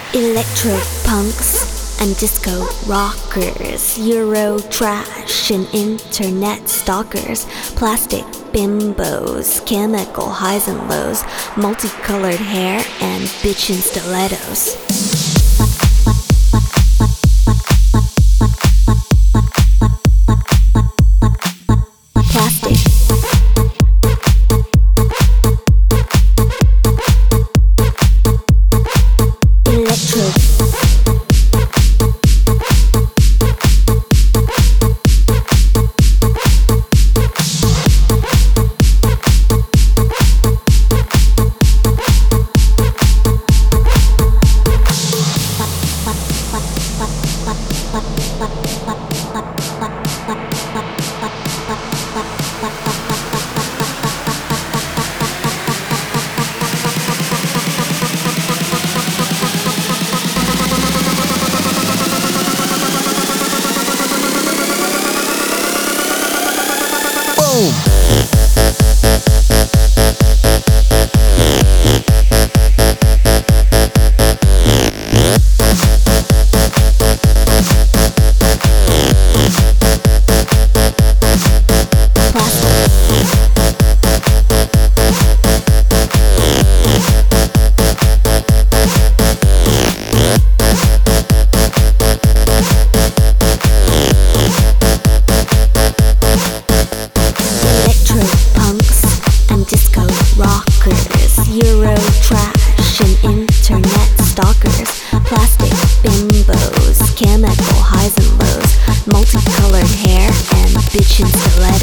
Electro punks and disco rockers, Euro trash and internet stalkers, plastic bimbos, chemical highs and lows, multicolored hair and bitchin' stilettos. Plastic. Electro. Euro trash and internet stalkers, plastic bimbos, chemical highs and lows, multicolored hair and bitchin' stilettos.